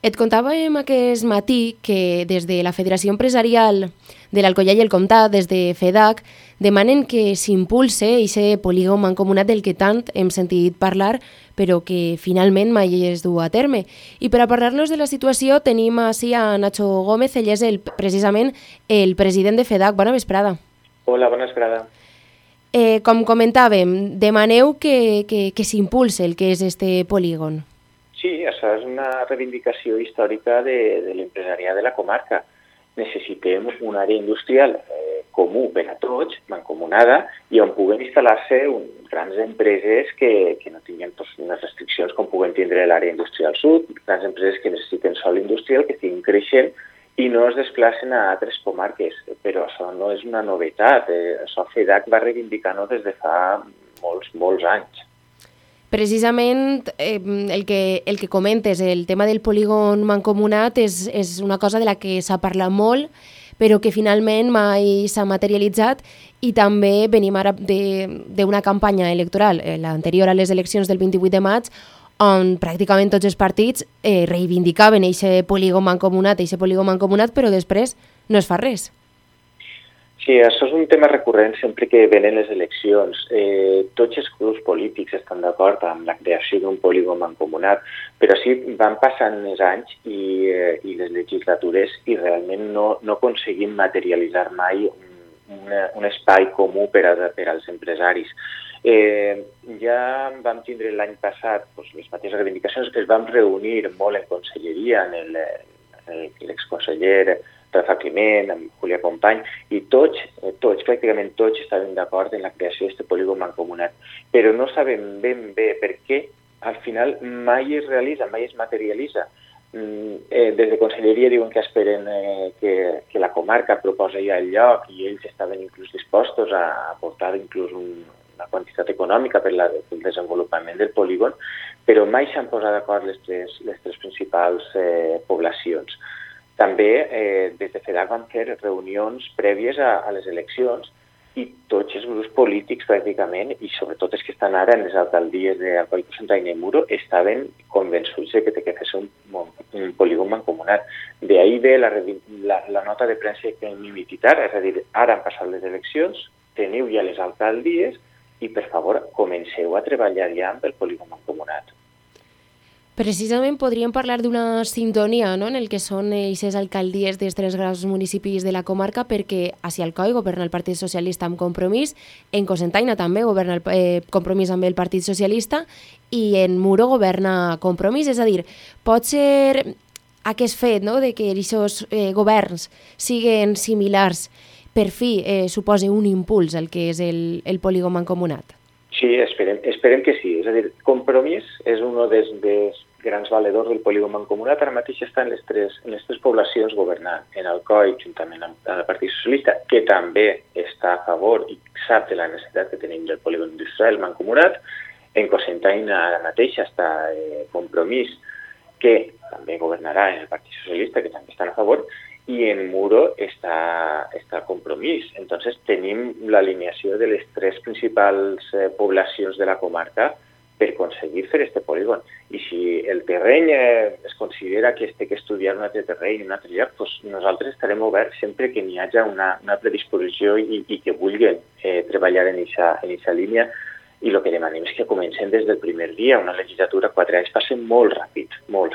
Et contàvem aquest matí que des de la Federació Empresarial de l'Alcoià i el Comtat, des de FEDAC, demanen que s'impulse aquest polígon mancomunat del que tant hem sentit parlar, però que finalment mai es du a terme. I per a parlar-nos de la situació tenim així a Nacho Gómez, ell és precisament el president de FEDAC. Bona vesprada. Hola, bona vesprada. Com comentàvem, demaneu que s'impulse el que és este polígon. Sí, això és una reivindicació històrica de l'empresariat de la comarca. Necessitem una àrea industrial comú per a tots, mancomunada, i on puguen instal·lar-se grans empreses que no tinguin unes restriccions com puguen tindre l'àrea industrial sud, grans empreses que necessiten sòl industrial, que estiguin creixent i no es desplacen a altres comarques. Però això no és una novetat. Això FEDAC va reivindicar-ho des de fa molts anys. Precisament el que comentes, el tema del polígon mancomunat és una cosa de la que s'ha parlat molt, però que finalment mai s'ha materialitzat, i també venim ara d'una campanya electoral, l'anterior a les eleccions del 28 de maig, on pràcticament tots els partits reivindicaven aquest polígon mancomunat, però després no es fa res. Sí, això és un tema recurrent sempre que venen les eleccions. Tots els grups polítics estan d'acord amb la creació d'un polígon mancomunat, però sí van passant els anys i les legislatures i realment no aconseguim materialitzar mai un espai comú per als empresaris. Ja vam tindre l'any passat les mateixes reivindicacions, que es vam reunir molt en conselleria, amb l'exconseller Rafa Climent, amb Julià Company, i pràcticament tots estaven d'acord en la creació d'aquest polígon mancomunat. Però no sabem ben bé per què al final mai es realitza, mai es materialitza. Des de Conselleria diuen que esperen que la comarca proposa ja el lloc i ells estaven inclús dispostos a aportar inclús una quantitat econòmica per al desenvolupament del polígon, però mai s'han posat d'acord les tres principals poblacions. També des de FEDAC vam fer reunions prèvies a les eleccions i tots els grups polítics pràcticament, i sobretot els que estan ara en les alcaldies d'Alcoi, Cocentaina i Muro, estaven convençuts que té que fer un polígon mancomunat. D'ahí ve la nota de premsa que hem emitit ara, és a dir, ara han passat les eleccions, teniu ja les alcaldies i, per favor, comenceu a treballar ja amb el polígon mancomunat. Precisament podríem parlar d'una sintonia, no?, en el que són aquestes alcaldies dels tres grans municipis de la comarca, perquè a Alcoi governa el Partit Socialista amb Compromís, en Cocentaina també governa el Compromís amb el Partit Socialista i en Muro governa Compromís. És a dir, pot ser aquest fet, no?, de que aquests governs siguen similars, per fi suposa un impuls al que és el polígon mancomunat? Sí, esperem que sí. És a dir, Compromís és un dels grans valedors del polígon mancomunat. Ara mateix està en les tres poblacions governant. En Alcoi, juntament amb el Partit Socialista, que també està a favor i sap de la necessitat que tenim del polígon industrial mancomunat. En Cocentaina ara mateix està Compromís, que també governarà en el Partit Socialista, que també estan a favor, i en Muro està Compromís. Entonces tenim l'alineació de les tres principals poblacions de la comarca per aconseguir fer aquest polígon. I si el terreny es considera que es té que estudiar un altre terreny, un altre lloc, doncs nosaltres estarem oberts sempre que n'hi hagi una predisposició i que vulguin treballar en aquesta línia. I el que demanem és que comencem des del primer dia. Una legislatura, 4 anys, passa molt ràpid, molt.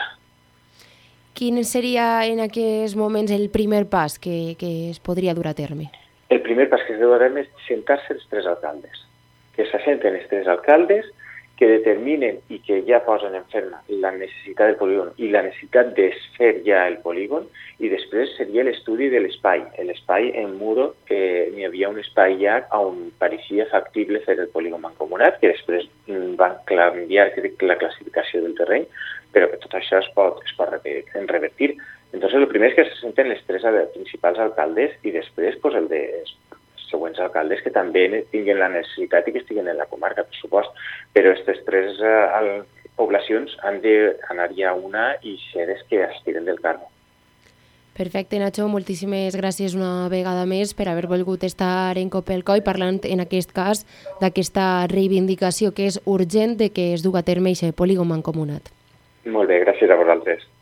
Quin seria en aquests moments el primer pas que es podria dur a terme? El primer pas que es deu a terme és sentar-se els tres alcaldes. Que s'assenten els tres alcaldes, que determinen i que ja posen en ferma la necessitat del polígon i la necessitat de fer ja el polígon, i després seria l'estudi de l'espai. L'espai en Muro n'hi havia un espai ja on pareixia factible fer el polígon mancomunat, que després van canviar la classificació del terreny, però que tot això es pot revertir. Entonces, el primer és que se senten les tres principals alcaldes i després els següents alcaldes que també tinguin la necessitat i que estiguen en la comarca, per supost. Però aquestes tres poblacions han d'anar ja una i ser les que es tiren del carro. Perfecte, Nacho, moltíssimes gràcies una vegada més per haver volgut estar en Copelcoi parlant, en aquest cas, d'aquesta reivindicació que és urgent de que es duga a terme aquest polígon mancomunat. Molt bé, gràcies a vosaltres.